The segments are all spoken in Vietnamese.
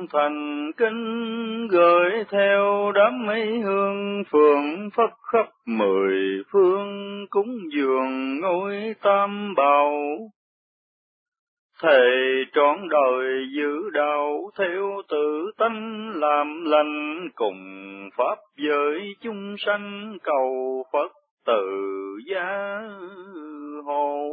thành kính gửi theo đám mây hương phượng phất khắp mười phương, cúng dường ngôi tam bảo. Thề trọn đời giữ đạo theo tự tánh làm lành, cùng pháp giới chúng sanh cầu Phật từ gia hộ.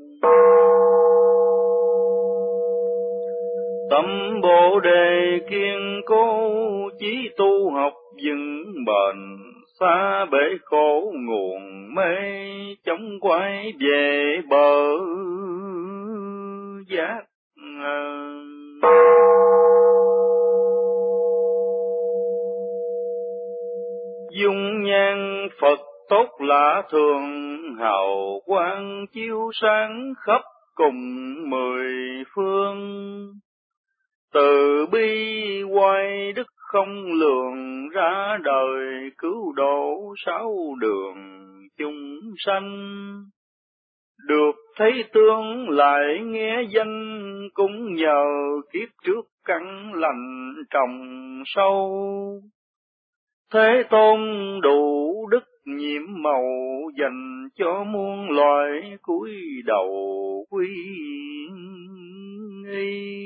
Tâm Bồ Đề kiên cố, chí tu học vững bền, xa bể khổ nguồn mê, chống quay về bờ giác. Dung nhan Phật tốt lạ thường, hào quang chiếu sáng khắp cùng mười phương. Từ bi quay đức không lường, ra đời cứu độ sáu đường chúng sanh. Được thấy tướng lại nghe danh, cũng nhờ kiếp trước căn lành trồng sâu. Thế Tôn đủ đức nhiệm màu, dành cho muôn loài cúi đầu quy y.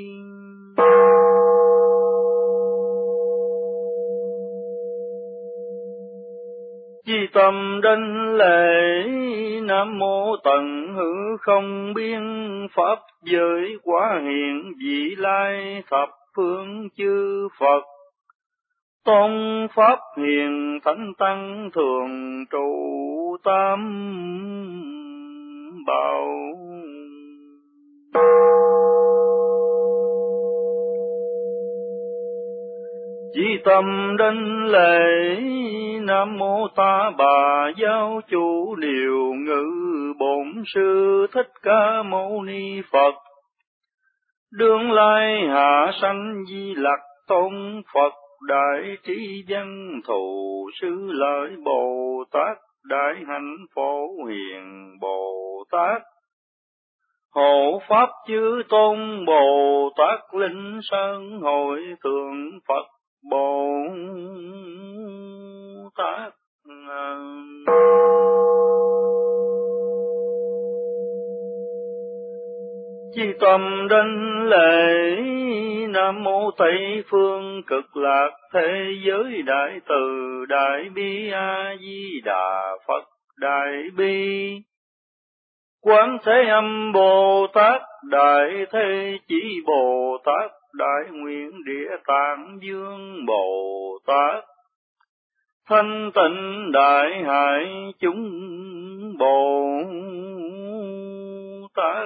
Chi tâm đảnh lễ, Nam mô tận hư không biên, pháp giới quá hiện vị lai, thập phương chư Phật. Tôn pháp hiền thánh tăng thường trụ tam bảo. Chí tâm đảnh lễ, Nam mô Ta Bà Giáo chủ điều ngự, Bổn sư Thích Ca Mâu Ni Phật. Đương lai hạ sanh Di Lặc Tôn Phật, đại trí văn thù sư lợi Bồ Tát, đại hạnh phổ hiền Bồ Tát. Hộ pháp chư tôn Bồ Tát, linh sơn hội thượng Phật Bồ Tát. Chi tâm đảnh lễ, Nam mô Tây phương cực lạc thế giới đại từ đại bi A Di Đà Phật đại bi. Quán Thế Âm Bồ Tát đại thế chí Bồ Tát, đại nguyện Địa Tạng Vương Bồ Tát. Thanh tịnh đại hải chúng Bồ Tát.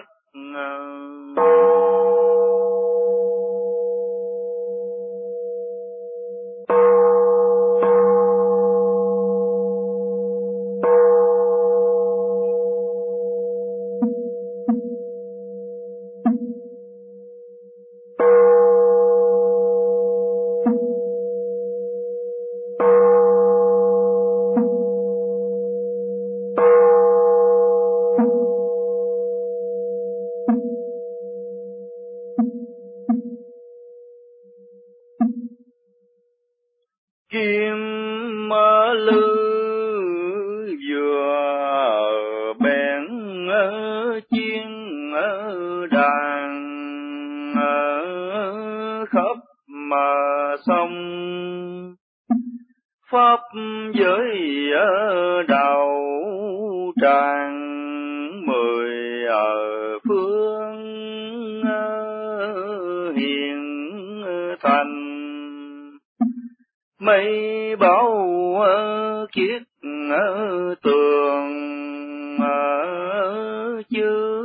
Kim lư vừa bèn chiên đàn, khắp mà sông pháp giới đạo tràng, mười phương hiền thành. Mây bão kiết tường, chư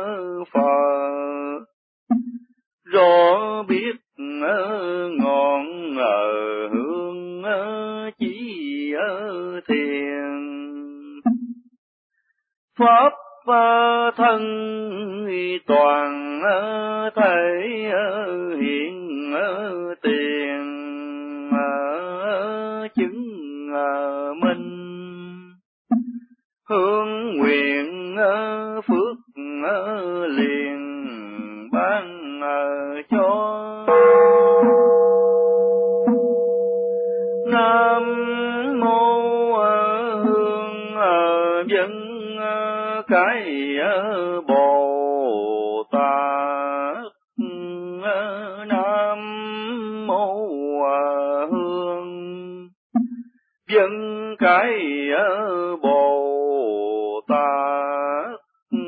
Phật rõ biết ngọn hương chỉ thiền. Pháp thân toàn thể hiện tiền, chứng minh hướng nguyện phước liền ban cho. Nam mô Hương Dân Cái Bồ Tát. Nam mô Hương Dân Cái Bồ Tát.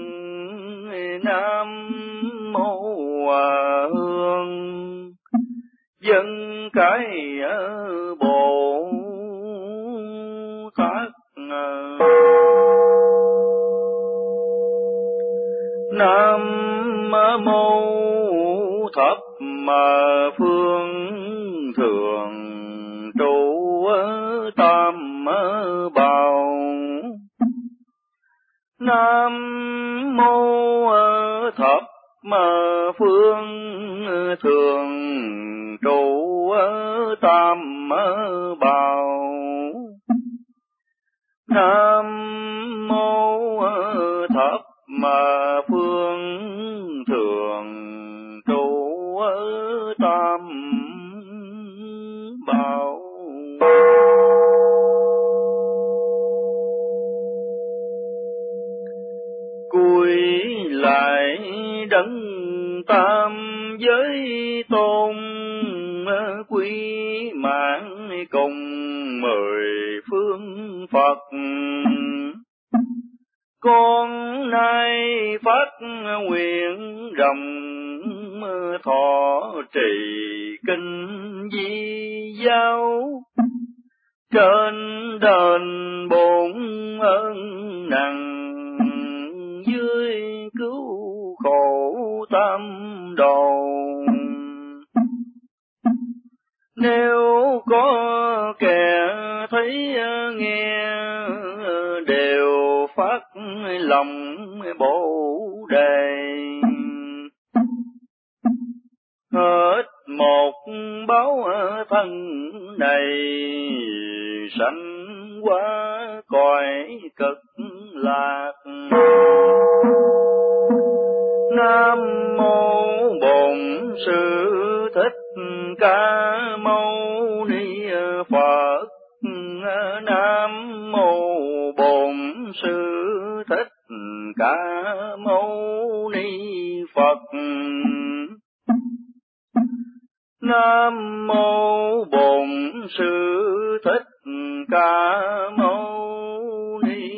Nam mô Hương Dân Cái Bồ Tát. Nam mô Thập Phương Thường Trụ Tam Bảo. Nam mô Thập Phương Thường Trụ Tam Bảo. Nam mô Thập Phương Thường Trụ Tam Bảo. Cúi lại đấng tam giới tôn, quý mạng cùng 10 phương Phật. Con nay phát nguyện rộng thọ trì kinh di giáo, trên đền bổn ơn nặng, dưới cứu khổ tam đồ. Nếu có kẻ thấy nghe, đều phát lòng Bồ Đề. Hết một báo thân này, sanh qua cõi cực lạc. Nam mô Bổn Sư Thích Ca Mâu Ni Phật. Nam mô Bổn Sư Thích Ca Mâu Ni Phật. Nam mô Bổn Sư Thích Ca Mâu Ni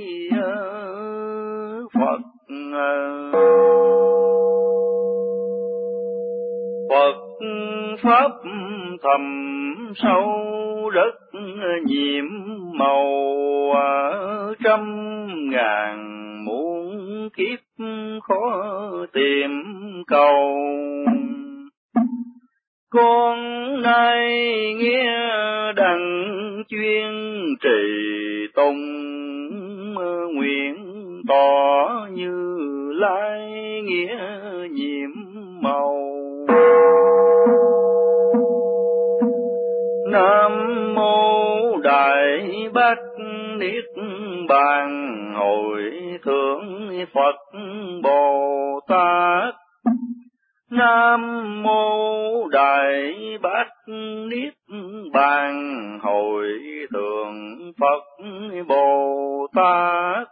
Phật. Phật pháp thầm sâu rất nhiệm màu, trăm ngàn muôn kiếp khó tìm cầu. Con nay nghe đặng chuyên trì tùng, nguyện tỏ Như Lai nghĩa nhiệm màu. Nam mô Đại Bát Niết Bàn Hội Thượng Phật Bồ Tát. Nam mô Đại Bát Niết Bàn Hội Thượng Phật Bồ Tát.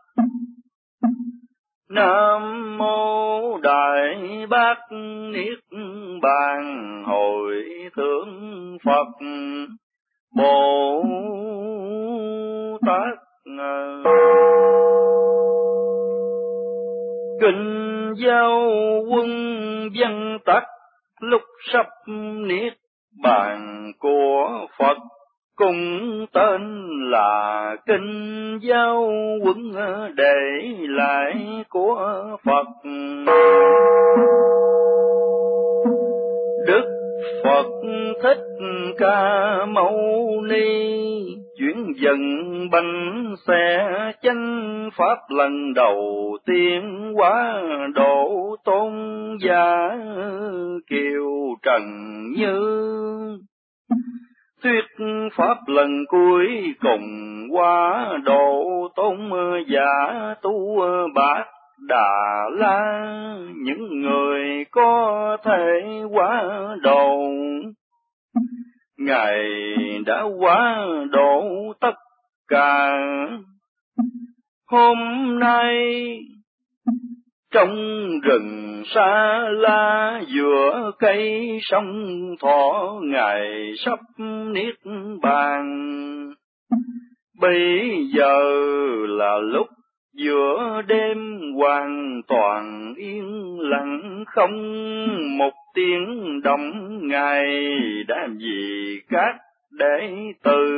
Nam mô Đại Bát Niết Bàn Hội Thượng Phật Bồ Tát. Kinh Giao Quân Văn Tắc lúc sắp niết bàn của Phật, cùng tên là Kinh Giao Quân để lại của Phật. Đức Phật Thích Ca Mâu Ni chuyển dần bánh xe chánh pháp lần đầu tiên hóa độ tôn giả kiều trần như. Thuyết pháp lần cuối cùng hóa độ tôn giả tu Bát Đà La, những người có thể hóa độ Ngài đã quá độ tất cả. Hôm nay trong rừng xa la giữa cây sông Thọ, Ngài sắp niết bàn. Bây giờ là lúc giữa đêm hoàn toàn yên lặng, không một tiếng động. Ngài đã vì các đệ tử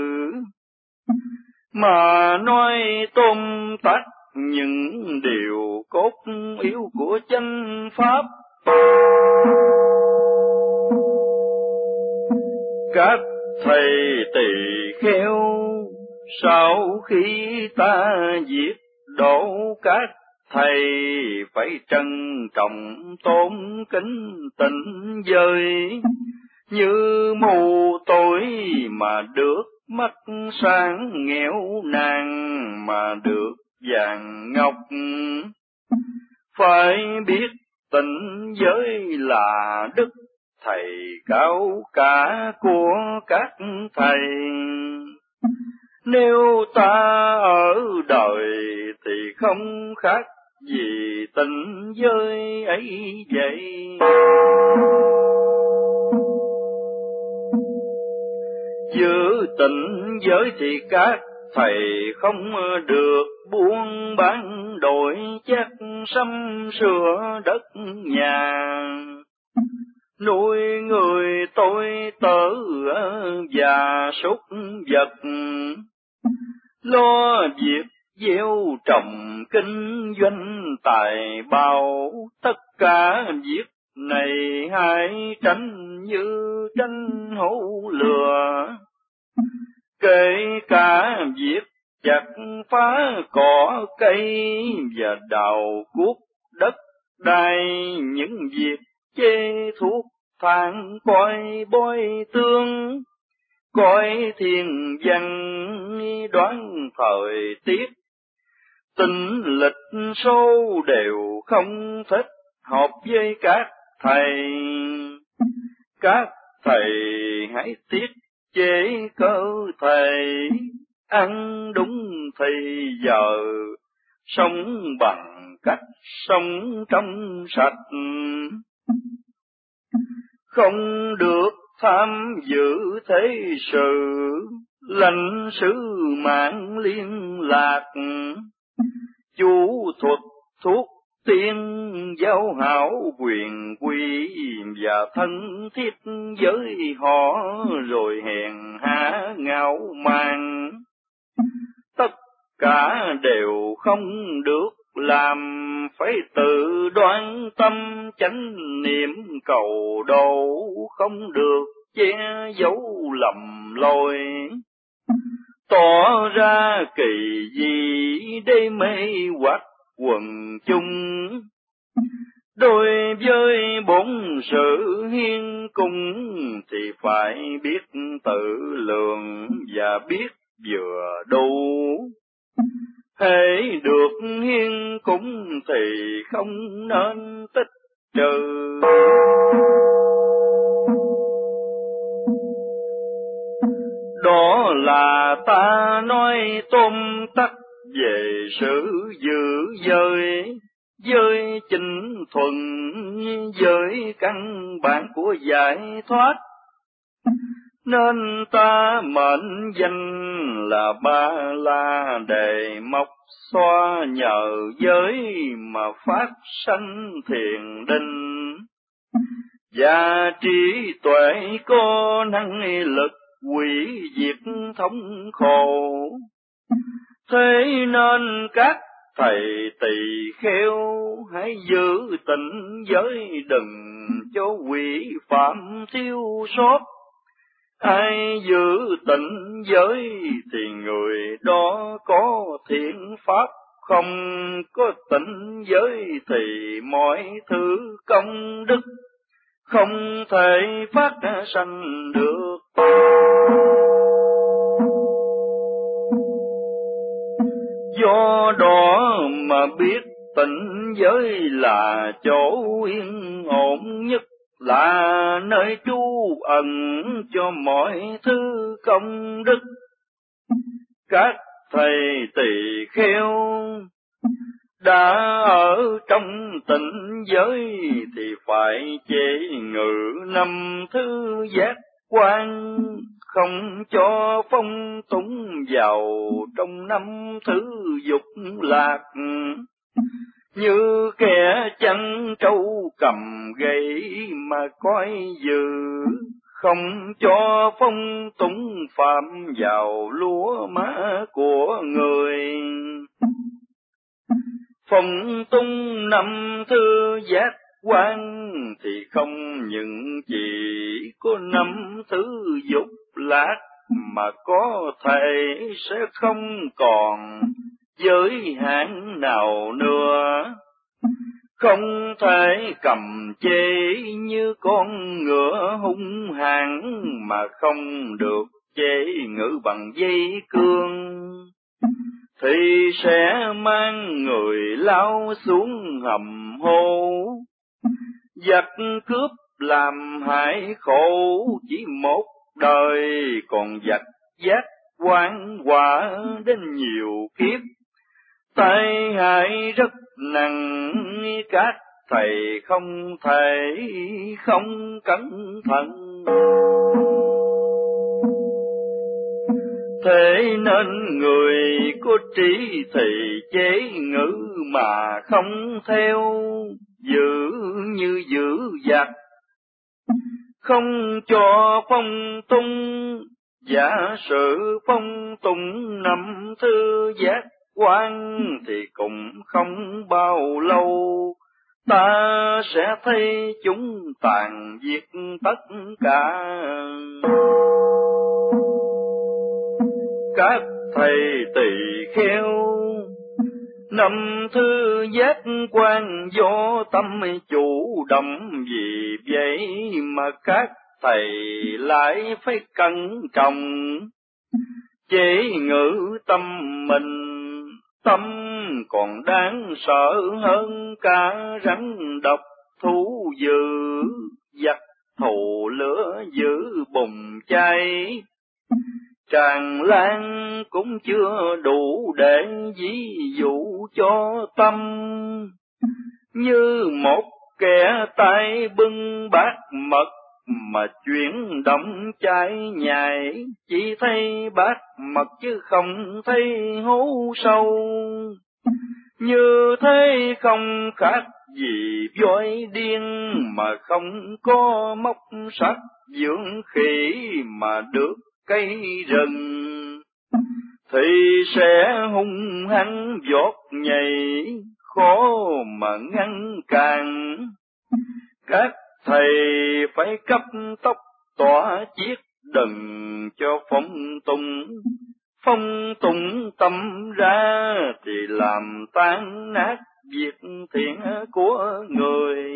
mà nói tóm tắt những điều cốt yếu của chánh pháp. Các thầy tỳ kheo sau khi ta diệt độ, các thầy phải trân trọng tôn kính tịnh giới. Như mù tối mà được mắt sáng, nghèo nàn mà được vàng ngọc. Phải biết tịnh giới là đức, thầy cao cả của các thầy. Nếu ta ở đời thì không khác gì tịnh giới ấy vậy. Giữ tịnh giới thì các thầy không được buôn bán đổi chác sắm sửa đất nhà, nuôi người tôi tớ và súc vật, lo việc gieo trồng kinh doanh tài bào. Tất cả việc này hãy tránh như tránh hổ lừa, kể cả việc chặt phá cỏ cây và đào cuốc đất đai, những việc chê thuốc thang coi bôi tương, coi thiên văn đoán thời tiết, tinh lịch số đều không thích hợp với các thầy. Các thầy hãy tiết chế cơ thể, ăn đúng thì giờ, sống bằng cách sống trong sạch, không được tham dự thế sự, lãnh sự mạng liên lạc, chú thuật thuốc tiên giao hảo quyền quý và thân thiết với họ, rồi hèn hạ ngạo mạn. Tất cả đều không được làm, phải tự đoán tâm chánh niệm cầu độ, không được che giấu lầm lỗi, tỏ ra kỳ dị để mê hoặc quần chung. Đối với bổn sự hiến cung thì phải biết tự lượng và biết vừa đủ. Hễ được hiến cúng thì không nên tích trừ. Đó là ta nói tóm tắt về sự giữ giới, giới chính thuần, giới căn bản của giải thoát. Nên ta mệnh danh là Ba La Đề Mộc Xoa, nhờ giới mà phát sanh thiền định, và trí tuệ có năng lực hủy diệt thống khổ. Thế nên các thầy tỳ kheo hãy giữ tịnh giới, đừng cho quỷ phạm thiếu sót. Ai giữ tịnh giới thì người đó có thiện pháp, không có tịnh giới thì mọi thứ công đức không thể phát sanh được. Do đó mà biết tịnh giới là chỗ yên ổn nhất, là nơi trú ẩn cho mọi thứ công đức. Các thầy tỳ kheo đã ở trong tịnh giới thì phải chế ngự năm thứ giác quan, không cho phong túng vào trong năm thứ dục lạc. Như kẻ chăn trâu cầm gậy mà coi dữ, không cho phong túng phạm vào lúa má của người. Phong túng năm thứ giác quan thì không những chỉ có năm thứ dục lạc, mà có thể sẽ không còn giới hạn nào nữa. Không thể cầm chế như con ngựa hung hãn, mà không được chế ngự bằng dây cương, thì sẽ mang người lao xuống hầm hố. Giặc cướp làm hại khổ chỉ một đời, còn giặc giác oan quả đến nhiều kiếp. Tai hại rất nặng, các thầy không thể không cẩn thận. Thế nên người có trí thì chế ngữ mà không theo, giữ như giữ giặc, không cho phong tung. Giả sử phong tùng năm thứ giác quan thì cũng không bao lâu, ta sẽ thấy chúng tàn diệt tất cả. Các thầy tỳ kheo, năm thứ giác quan do tâm chủ động, vì vậy mà các thầy lại phải cẩn trọng chế ngự tâm mình. Tâm còn đáng sợ hơn cả rắn độc thú dữ, giặc thù lửa giữ bùng cháy tràn lan cũng chưa đủ để ví dụ cho tâm. Như một kẻ tay bưng bát mật mà chuyển động chai nhài, chỉ thấy bát mật chứ không thấy hố sâu. Như thế không khác gì voi điên, mà không có móc sắt dưỡng khỉ mà được cây rừng, thì sẽ hung hăng vọt nhảy, khó mà ngăn cản. Các thầy phải cấp tốc tỏa chiết, đừng cho phong tùng tâm ra thì làm tan nát việc thiện của người.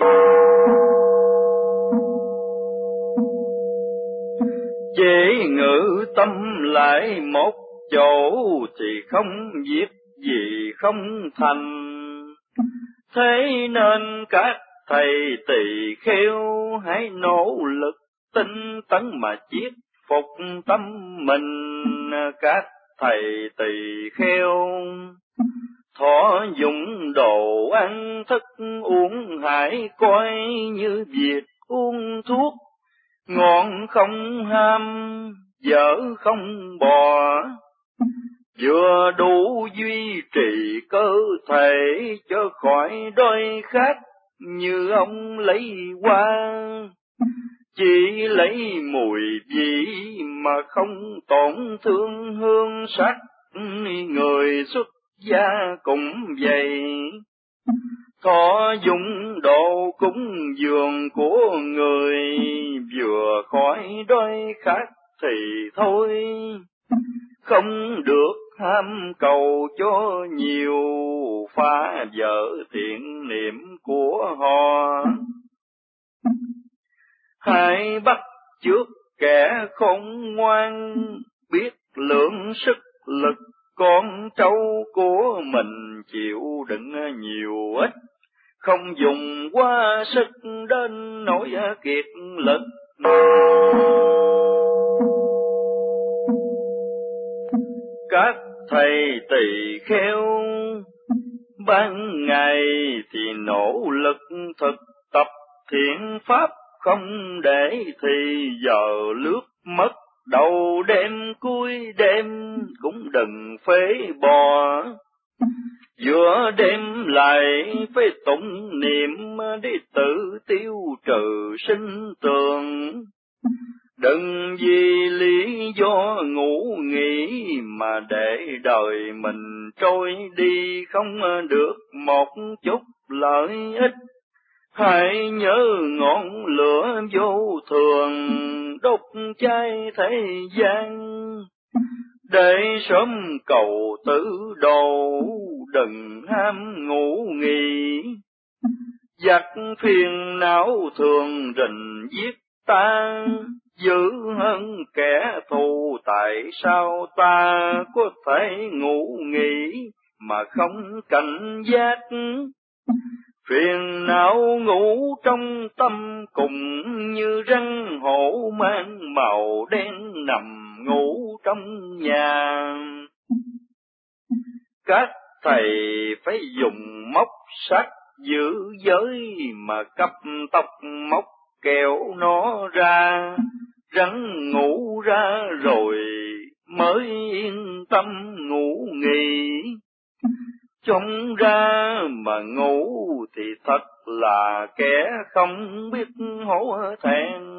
Chế ngự tâm lại một chỗ thì không việc gì không thành. Thế nên các thầy tỳ kheo hãy nỗ lực tinh tấn mà chiết phục tâm mình. Các thầy tỳ kheo thọ dụng đồ ăn thức uống hãy coi như việc uống thuốc, ngon không ham, dở không bỏ, vừa đủ duy trì cơ thể cho khỏi đói khát. Như ông lấy hoa chỉ lấy mùi vị mà không tổn thương hương sắc, người xuất gia cũng vậy. Thọ dụng đồ cúng dường của người, vừa khỏi đói khát thì thôi, không được ham cầu cho nhiều, phá vỡ thiện niệm của họ. Hãy bắt chước kẻ khôn ngoan, biết lượng sức lực con trâu của mình chịu đựng nhiều ít, không dùng quá sức đến nỗi kiệt lực. Các thầy tỳ kheo ban ngày thì nỗ lực thực tập thiện pháp, không để thì giờ lướt mất. Đầu đêm cuối đêm cũng đừng phế bỏ, giữa đêm lại phải tụng niệm để tự tiêu trừ sinh tường. Đừng vì lý do ngủ nghỉ mà để đời mình trôi đi không được một chút lợi ích. Hãy nhớ ngọn lửa vô thường đốt cháy thế gian, để sớm cầu tử độ, đừng ham ngủ nghỉ. Giặc phiền não thường rình giết ta, dữ hơn kẻ thù, tại sao ta có thể ngủ nghỉ mà không cảnh giác? Phiền não ngủ trong tâm cùng như rắn hổ mang màu đen nằm ngủ trong nhà. Các thầy phải dùng móc sắt giữ giới mà cặp tóc móc kéo nó ra, rắn ngủ ra rồi mới yên tâm ngủ nghỉ. Trông ra mà ngủ thì thật là kẻ không biết hổ thẹn.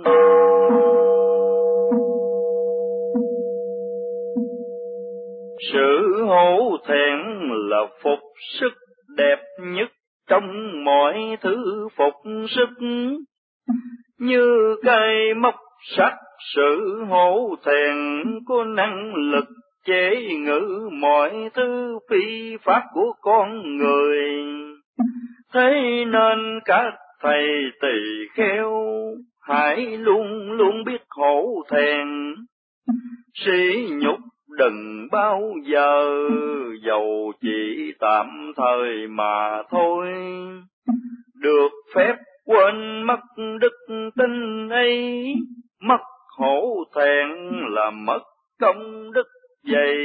Sự hổ thẹn là phục sức đẹp nhất trong mọi thứ phục sức. Như cây móc sắt, sự hổ thẹn có năng lực chế ngự mọi thứ phi pháp của con người. Thế nên các thầy tỳ kheo hãy luôn luôn biết hổ thẹn. Sỉ nhục đừng bao giờ, dầu chỉ tạm thời mà thôi. Được phép quên mất đức tin ấy, mất hổ thẹn là mất công đức vậy.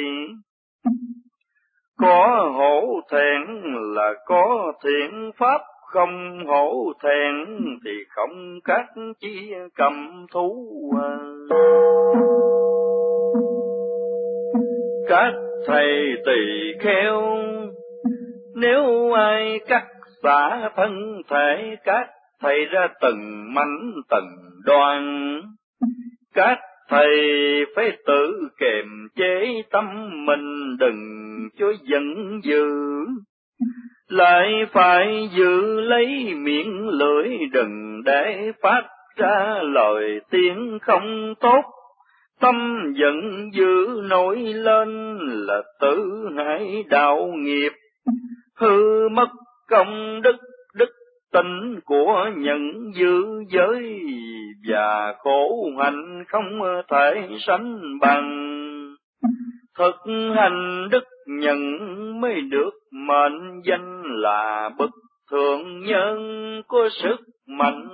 Có hổ thẹn là có thiện pháp, không hổ thẹn thì không các chi cầm thú. Các thầy tỳ kheo nếu ai cắt xả thân thể, các thầy ra từng mảnh từng đoan. Các thầy phải tự kiềm chế tâm mình, đừng cho giận dữ. Lại phải giữ lấy miệng lưỡi, đừng để phát ra lời tiếng không tốt. Tâm giận dữ nổi lên là tự hại đạo nghiệp, hư mất công đức, đức tính của những dữ giới, và khổ hạnh không thể sánh bằng. Thực hành đức nhận mới được mệnh danh là bậc thượng nhân có sức mạnh.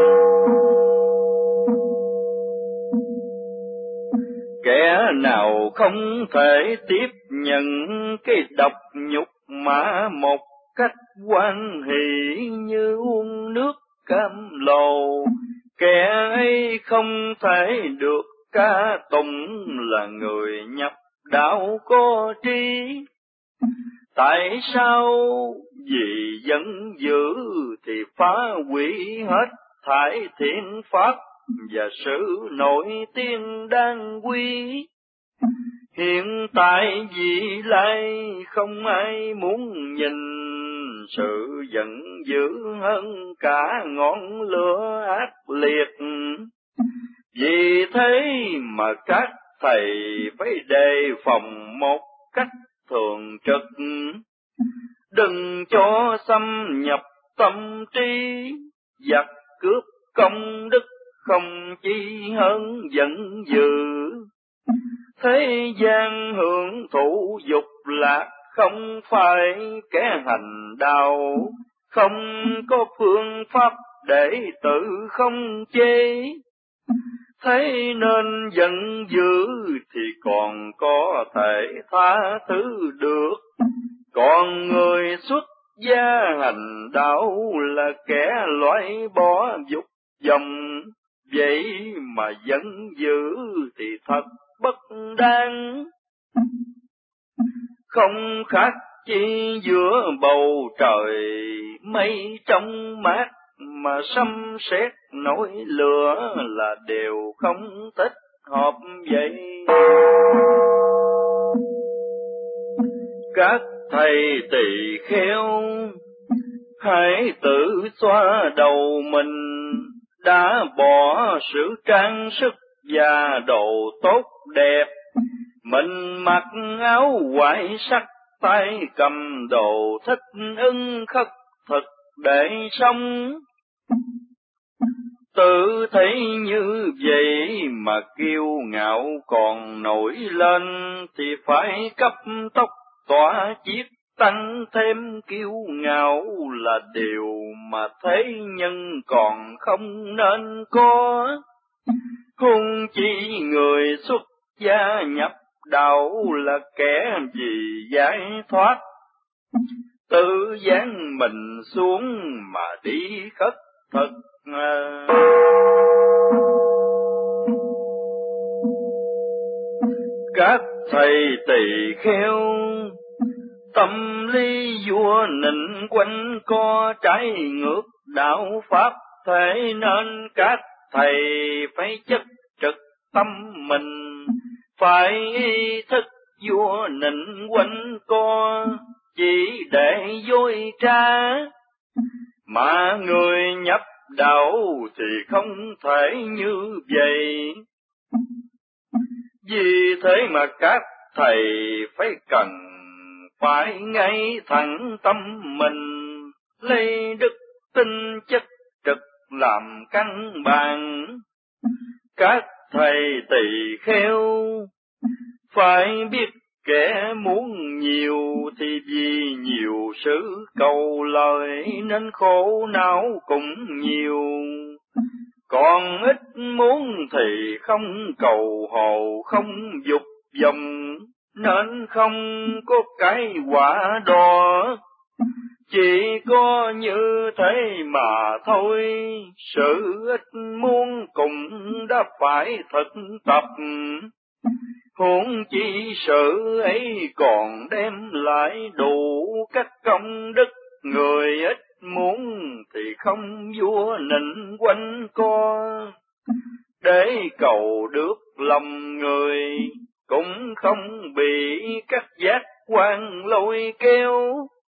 Kẻ nào không thể tiếp nhận cái độc nhục mà một cách hoan hỷ như uống nước cam lồ, kẻ ấy không thể được ca tụng là người nhập đạo có trí. Tại sao? Vì giận dữ thì phá hủy hết thải thiện pháp và sự nổi tiếng đáng quý. Hiện tại vì lại không ai muốn nhìn, sự giận dữ hơn cả ngọn lửa ác liệt. Vì thế mà các thầy phải đề phòng một cách thường trực, đừng cho xâm nhập tâm trí, giặc cướp công đức không chi hơn giận dữ. Thế gian hưởng thụ dục lạc không phải kẻ hành đạo, không có phương pháp để tự không chế. Thế nên giận dữ thì còn có thể tha thứ được, còn người xuất gia hành đạo là kẻ loại bỏ dục vọng, vậy mà giận dữ thì thật bất đáng. Không khác chi giữa bầu trời mây trong mát mà sấm sét nổi lửa là đều không thích hợp vậy. Các thầy tỳ kheo hãy tự xoa đầu mình, đã bỏ sự trang sức và đồ tốt đẹp, mình mặc áo hoài sắc, tay cầm đồ thích ưng khất thực để sống. Tự thấy như vậy mà kiêu ngạo còn nổi lên, thì phải cấp tốc tỏa chiết tăng thêm kiêu ngạo là điều mà thế nhân còn không nên có. Huống chi người xuất gia nhập đạo là kẻ vì giải thoát, tự giáng mình xuống mà đi khất thực. Các thầy tỳ kheo tâm lý vua nịnh quanh co trái ngược đạo pháp, thế nên các thầy phải chất trực tâm mình, phải ý thức vua nịnh quanh co chỉ để dối trá, mà người nhập đạo thì không thể như vậy. Vì thế mà các thầy phải ngay thẳng tâm mình, lấy đức tin chất trực làm căn bản. Các thầy tỳ kheo phải biết kẻ muốn nhiều thì vì nhiều sự cầu lời nên khổ não cũng nhiều, còn ít muốn thì không cầu hồ không dục vọng nên không có cái quả đó. Chỉ có như thế mà thôi, sự ít muốn cũng đã phải thực tập, huống chi sự ấy còn đem lại đủ các công đức. Người ít muốn thì không vua nịnh quanh co, để cầu được lòng người cũng không bị các giác quan lôi kéo.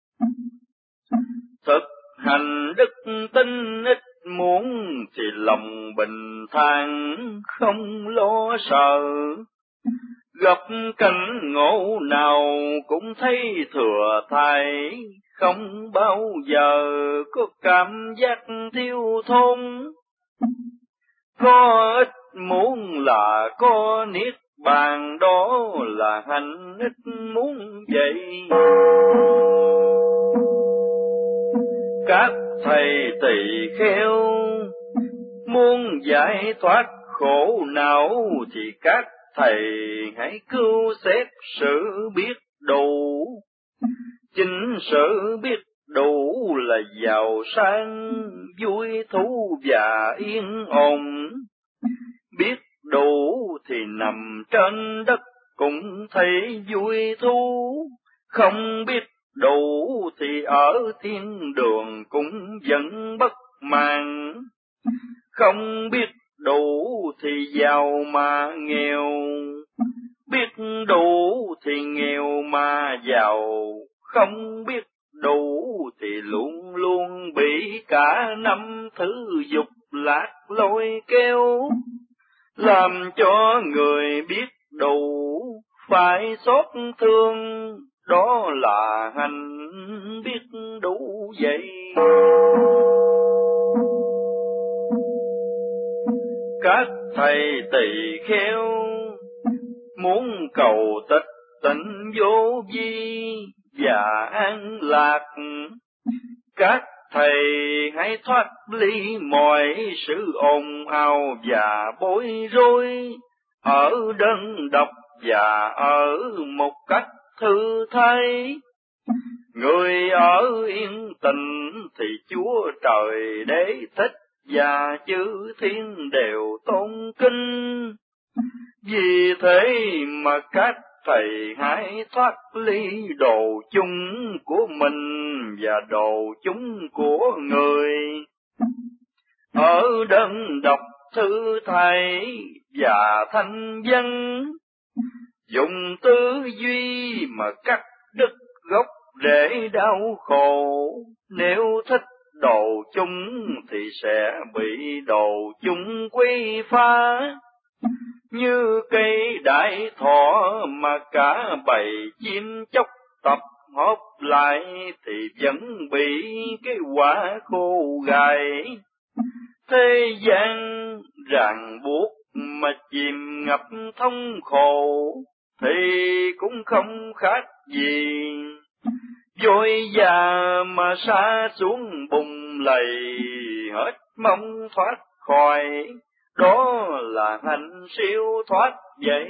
Thực hành đức tin ít muốn thì lòng bình thản không lo sợ, gặp cảnh ngộ nào cũng thấy thừa thải, không bao giờ có cảm giác thiếu thốn. Có ít muốn là có niết bàn, đó là hạnh ít muốn vậy. Các thầy tỳ kheo muốn giải thoát khổ não thì các thầy hãy cứu xét sự biết đủ. Chính sự biết đủ là giàu sang, vui thú và yên ổn. Biết đủ thì nằm trên đất cũng thấy vui thú, không biết đủ thì ở thiên đường cũng vẫn bất mãn. Không biết đủ thì giàu mà nghèo, biết đủ thì nghèo mà giàu, không biết đủ thì luôn luôn bị cả năm thứ dục lạc lôi kéo. Làm cho người biết đủ phải xót thương, đó là hành biết đủ vậy. Các thầy tỳ kheo muốn cầu tịch tịnh vô vi và an lạc, các thầy hãy thoát ly mọi sự ồn ào và bối rối, ở đơn độc và ở một cách thư thái. Người ở yên tĩnh thì Chúa Trời Đế thích và chư thiên đều tôn kính. Vì thế mà các thầy hãy thoát ly đồ chung của mình và đồ chung của người, ở đơn độc thư thái và thanh văn, dùng tư duy mà cắt đứt gốc để đau khổ. Nếu thích đồ chung thì sẽ bị đồ chung quấy phá, như cây đại thọ mà cả bầy chim chóc tập hợp lại thì vẫn bị cái quả khô gai. Thế gian ràng buộc mà chìm ngập thống khổ thì cũng không khác gì vội vã mà sa xuống bùn lầy, hết mong thoát khỏi, đó là hành siêu thoát vậy.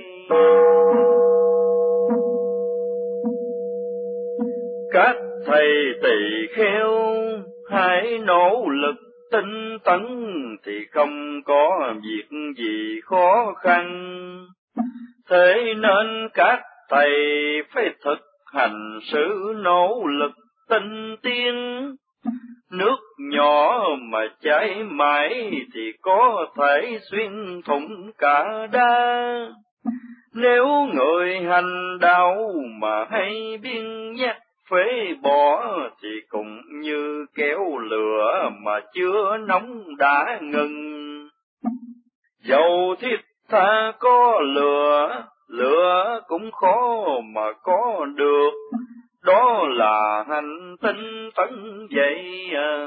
Các thầy tỳ kheo hãy nỗ lực tinh tấn thì không có việc gì khó khăn. Thế nên các thầy phải thực hành sự nỗ lực tinh tiến. Nước nhỏ mà chảy mãi thì có thể xuyên thủng cả đá. Nếu người hành đạo mà hay biên nhắc phế bỏ thì cũng như kéo lửa mà chưa nóng đã ngừng. Dầu thiết tha có lửa, lửa cũng khó mà có được, đó là hành tinh tấn vậy.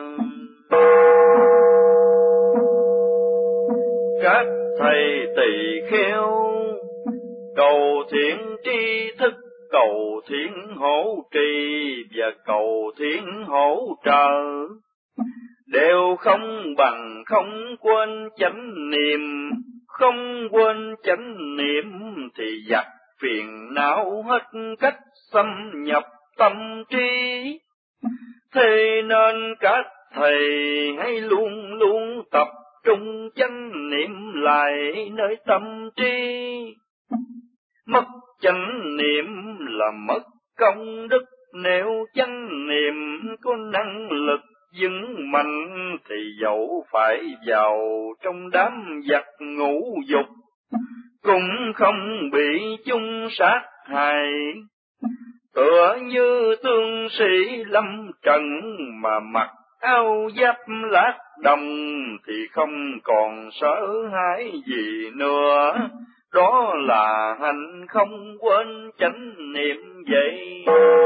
Các thầy tỳ kheo cầu thiện tri thức, cầu thiện hỗ trì và cầu thiện hỗ trợ, đều không bằng không quên chánh niệm. Không quên chánh niệm thì giặc phiền não hết cách xâm nhập tâm trí. Thế nên các thầy hãy luôn luôn tập trung chánh niệm lại nơi tâm trí. Mất chánh niệm là mất công đức, nếu chánh niệm có năng lực vững mạnh thì dẫu phải vào trong đám giặc ngũ dục cũng không bị chung sát hại. Tựa như tướng sĩ lâm trận mà mặc áo giáp lát đồng thì không còn sợ hãi gì nữa, đó là hành không quên chánh niệm vậy.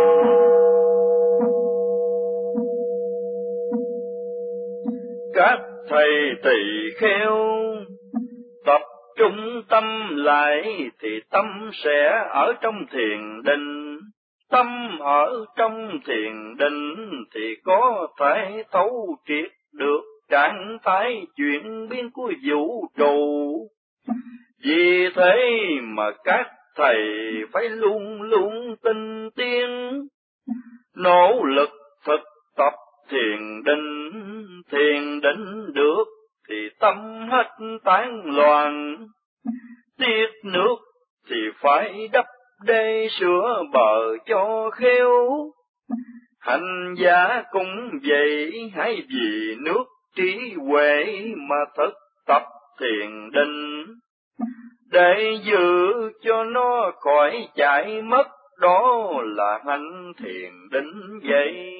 Các thầy tỳ kheo tập trung tâm lại thì tâm sẽ ở trong thiền định. Tâm ở trong thiền định thì có thể thấu triệt được trạng thái chuyển biến của vũ trụ. Vì thế mà các thầy phải luôn luôn tinh tiến, nỗ lực thực tập thiền định. Thiền định được thì tâm hết tán loạn, tiếc nước thì phải đắp đê sửa bờ cho khéo. Hành giả cũng vậy, hãy vì nước trí huệ mà thực tập thiền định, để giữ cho nó khỏi chạy mất, đó là hành thiền định vậy.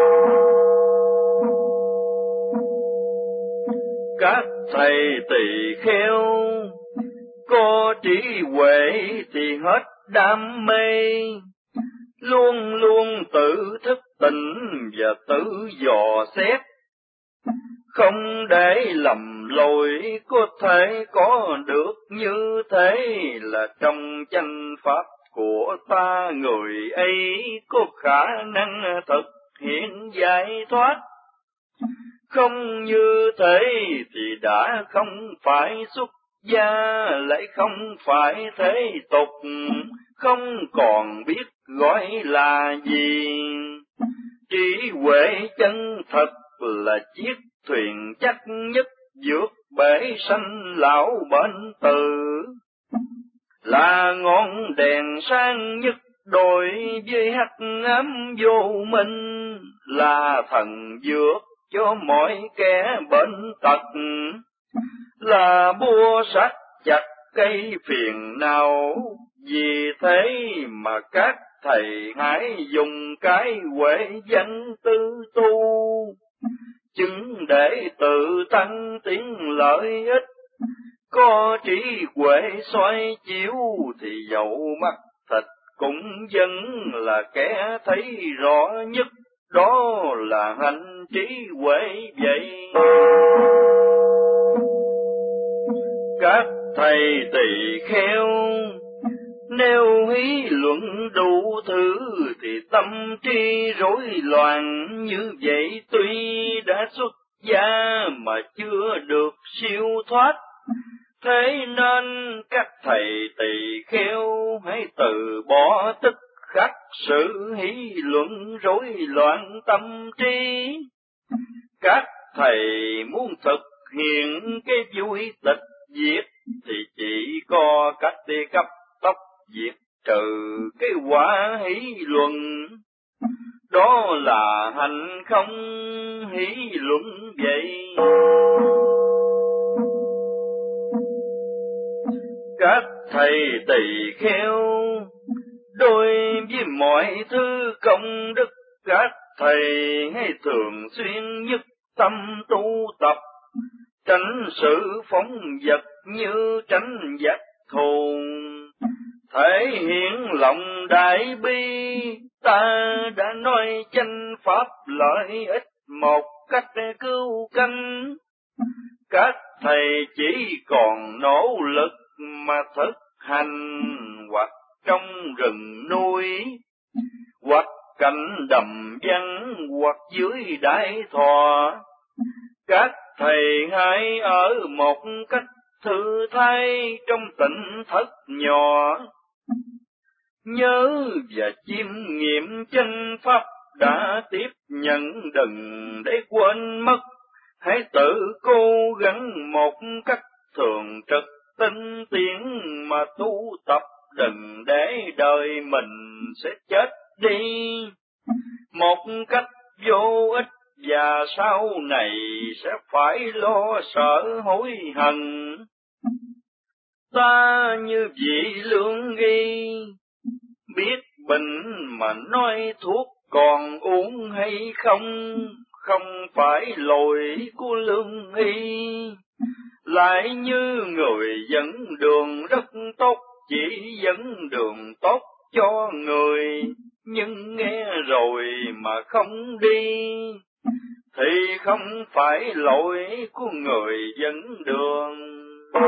Các thầy tỳ kheo có trí huệ thì hết đam mê, luôn luôn tự thức tỉnh và tự dò xét, không để lầm lỗi. Có thể có được như thế là trong chánh pháp của ta, người ấy có khả năng thực hiện giải thoát. Không như thế thì đã không phải xuất gia, lại không phải thế tục, không còn biết gọi là gì. Trí huệ chân thật là chiếc thuyền chắc nhất vượt bể sanh lão bệnh tử, là ngọn đèn sáng nhất đối với hắc ám vô minh, là thần dược cho mọi kẻ bệnh tật, là búa sát chặt cây phiền não. Vì thế mà các thầy hãy dùng cái huệ văn tư tu, chứng để tự tăng tiến lợi ích. Có trí huệ soi chiếu thì dẫu mắt thịt cũng vẫn là kẻ thấy rõ nhất, đó là hành trí huệ vậy. Các thầy tỳ kheo nếu hí luận đủ thứ thì tâm trí rối loạn, như vậy tuy đã xuất gia mà chưa được siêu thoát. Thế nên các thầy tỳ kheo hãy từ bỏ tức khắc sự hí luận rối loạn tâm trí. Các thầy muốn thực hiện cái vui tịch diệt thì chỉ có cách để cấp tốc diệt trừ cái quả hí luận, đó là hành không hí luận vậy. Các thầy tỳ kheo đối với mọi thứ công đức, các thầy hãy thường xuyên nhất tâm tu tập, tránh sự phóng dật như tránh giặc thù, thể hiện lòng đại bi. Ta đã nói chánh pháp lợi ích một cách cứu cánh, các thầy chỉ còn nỗ lực mà thực hành, hoặc trong rừng núi, hoặc cạnh đầm vắng, hoặc dưới đại thọ. Các thầy hãy ở một cách thư thái trong tỉnh thất nhỏ, nhớ và chiêm nghiệm chân pháp đã tiếp nhận, đừng để quên mất. Hãy tự cố gắng một cách thường trực tinh tiến mà tu tập, đừng để đời mình sẽ chết đi một cách vô ích, và sau này sẽ phải lo sợ hối hận. Ta như vị lương y, biết bệnh mà nói thuốc còn uống hay không, không phải lỗi của lương y. Lại như người dẫn đường rất tốt, chỉ dẫn đường tốt cho người, nhưng nghe rồi mà không đi, thì không phải lỗi của người dẫn đường.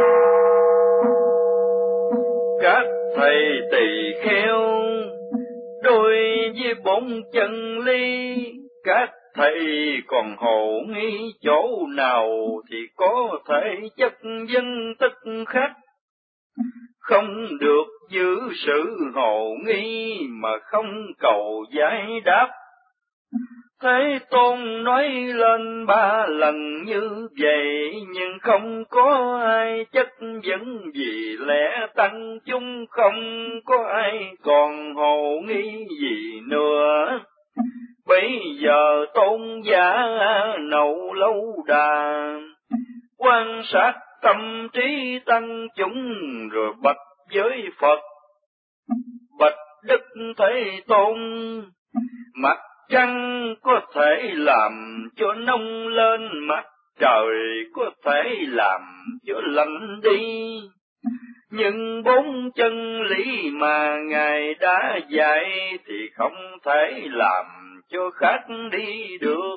Các thầy tỳ kheo đối với bốn chân lý, các thầy còn hồ nghi chỗ nào thì có thể chất vấn tức khắc, không được giữ sự hồ nghi mà không cầu giải đáp. Thế Tôn nói lên 3 lần như vậy, nhưng không có ai chất vấn, vì lẽ tăng chúng không có ai còn hồ nghi gì nữa. Bây giờ tôn giả Nậu Lâu Đà quan sát tâm trí tăng chúng, rồi bạch với Phật: bạch Đức Thế Tôn, mặt trăng có thể làm cho nông lên, mặt trời có thể làm cho lạnh đi, nhưng 4 chân lý mà Ngài đã dạy thì không thể làm cho khác đi được.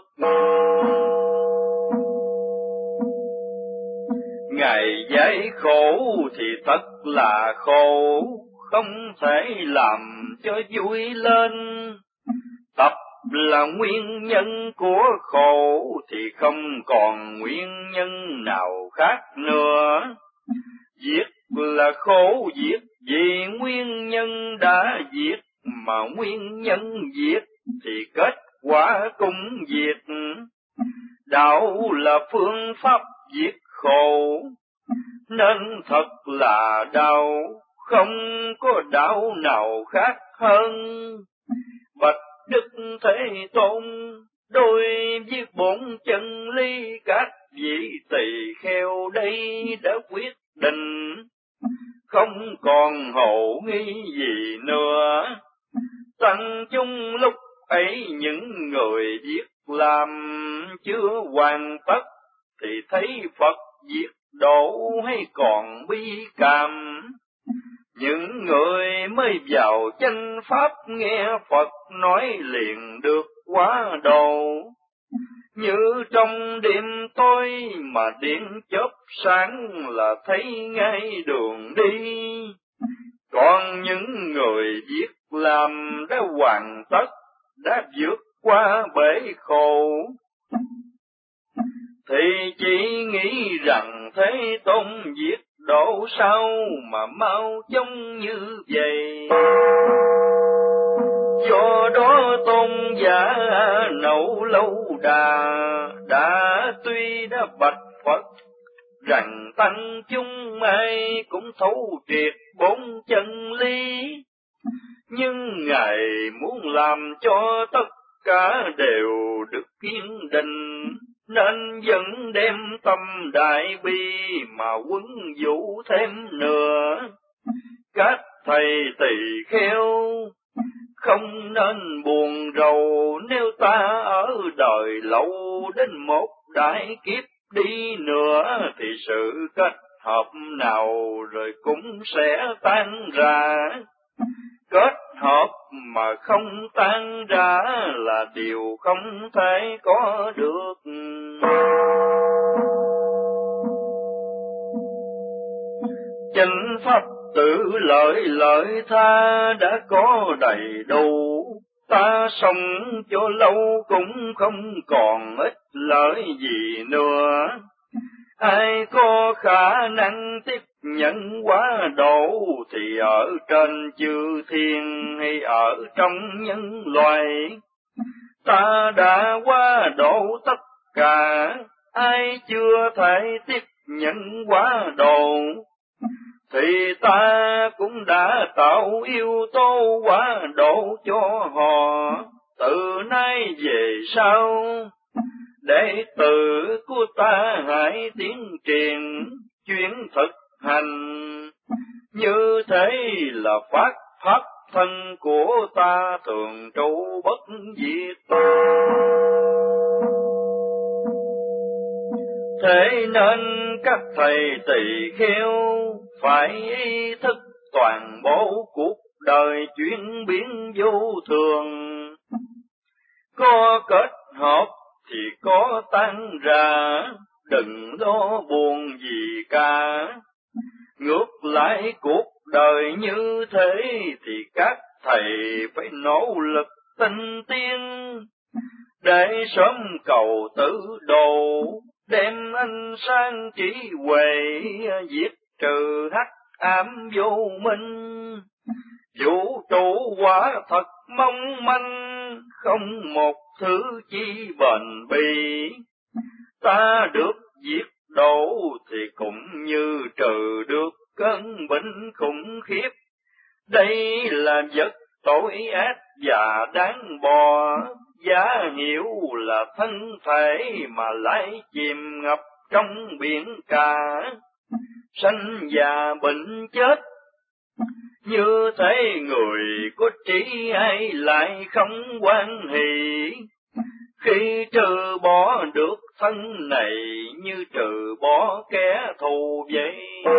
Ngài dạy khổ thì thật là khổ, không thể làm cho vui lên. Tập là nguyên nhân của khổ thì không còn nguyên nhân nào khác nữa. Diệt là khổ diệt vì nguyên nhân đã diệt, mà nguyên nhân diệt thì kết quả cũng diệt. Đạo là phương pháp diệt khổ, nên thật là đạo, không có đạo nào khác hơn. Bạch Đức Thế Tôn đối với bốn chân lý, các vị tỳ kheo đây đã quyết định, không còn hộ nghi gì nữa. Tăng chúng lúc ấy những người việc làm chưa hoàn tất, thì thấy Phật diệt độ hay còn bi cảm. Những người mới vào chánh pháp nghe Phật nói liền được hóa độ. Như trong đêm tối mà điện chớp sáng là thấy ngay đường đi. Còn những người việc làm đã hoàn tất, đã vượt qua bể khổ, thì chỉ nghĩ rằng Thế Tôn diệt độ sao mà mau chóng như vậy. Do đó tôn giả Nậu Lâu Đà đã đã bạch Phật rằng tăng chúng ai cũng thấu triệt bốn chân lý, nhưng Ngài muốn làm cho tất cả đều được kiên định, nên vẫn đem tâm đại bi mà huấn vũ thêm nữa. Các thầy tỳ kheo không nên buồn rầu, nếu ta ở đời lâu đến một đại kiếp đi nữa, thì sự kết hợp nào rồi cũng sẽ tan ra. Kết hợp mà không tan ra là điều không thể có được. Chánh pháp tự lợi tha đã có đầy đủ, ta sống cho lâu cũng không còn ích lợi gì nữa. Ai có khả năng tiếp nhận hóa độ thì ở trên chư thiên hay ở trong nhân loại, ta đã hóa độ tất cả. Ai chưa thể tiếp nhận hóa độ thì ta cũng đã tạo yếu tố hóa độ cho họ. Từ nay về sau, đệ tử của ta hãy tiến triển chuyên thực hành, như thế là phát pháp thân của ta thường trụ bất diệt. Thế nên các thầy tỳ kheo phải ý thức toàn bộ cuộc đời chuyển biến vô thường. Có kết hợp thì có tan ra, đừng lo buồn gì cả. Ngược lại cuộc đời như thế thì các thầy phải nỗ lực tinh tiến, để sớm cầu tự độ, đem ánh sáng trí huệ diệt trừ hắc ám vô minh. Vũ trụ quả thật mong manh, không một thứ chi bền bỉ. Ta được diệt độ thì cũng như trừ được cơn bệnh khủng khiếp. Đây là vật tội ác và đáng bỏ, giá hiểu là thân thể mà lại chìm ngập trong biển cả. Sanh già bệnh chết, như thế người có trí ai lại không hoan hỷ. Khi trừ bỏ được thân này, như trừ bỏ kẻ thù vậy.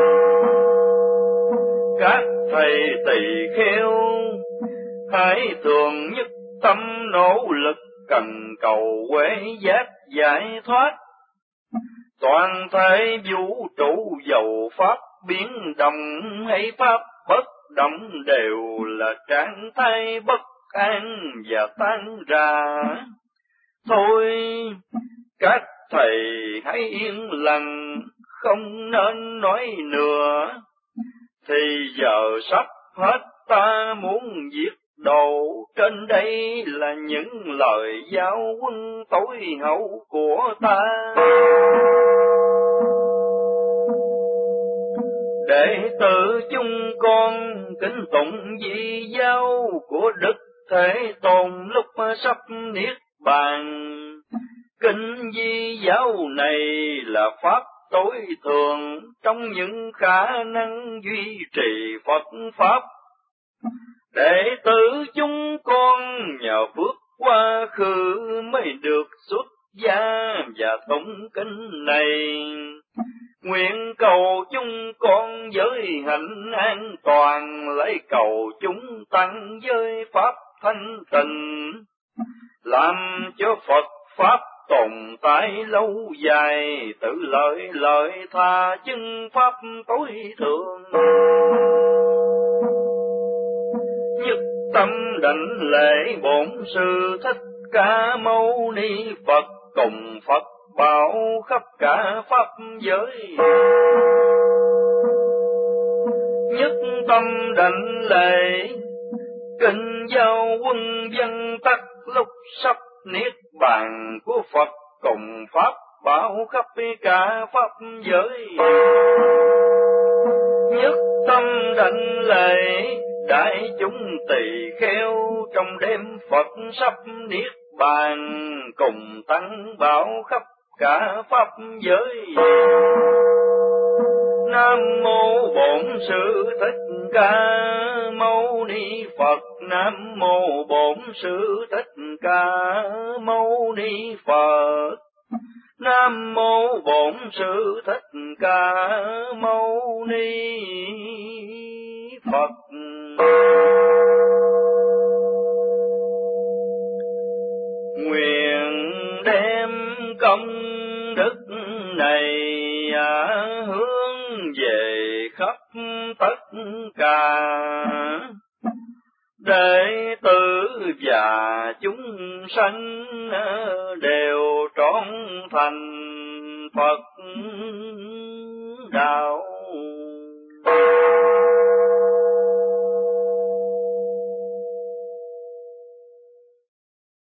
Các thầy tỳ kheo hãy thường nhất tâm nỗ lực cần cầu huệ giác giải thoát. Toàn thể vũ trụ dầu pháp biến động hay pháp bất động đều là trạng thái bất an và tan ra. Thôi các thầy hãy yên lặng, không nên nói nữa, thì giờ sắp hết ta muốn giết đồ. Trên đây là những lời giáo huấn tối hậu của ta. Đệ tử chúng con kính tụng di giáo của Đức Thế Tôn lúc sắp niết bàn. Kinh di giáo này là pháp tối thượng trong những khả năng duy trì Phật pháp. Đệ tử chúng con nhờ phước quá khứ mới được xuất gia và tụng kinh này. Nguyện cầu chúng con với hạnh an toàn, lấy cầu chúng tăng với pháp thanh tịnh, làm cho Phật pháp tồn tại lâu dài, tự lợi lợi tha chứng pháp tối thượng. Nhất tâm đảnh lễ bổn sư Thích Ca Mâu Ni Phật, cùng Phật bảo khắp cả pháp giới. Nhất tâm đảnh lễ kinh giao quân dân tắc lúc sắp niết bàn của Phật, cùng pháp bảo khắp cả pháp giới. Nhất tâm đảnh lễ đại chúng tỳ kheo trong đêm Phật sắp niết bàn, cùng tăng bảo khắp cả pháp giới. Nam mô Bổn Sư Thích Ca Mâu Ni Phật. Nam mô Bổn Sư Thích Ca Mâu Ni Phật. Nam mô Bổn Sư Thích Ca Mâu Ni Phật. Nguyện đem công đức này hướng về khắp tất cả đệ tử và chúng sanh, đều trọn thành Phật đạo.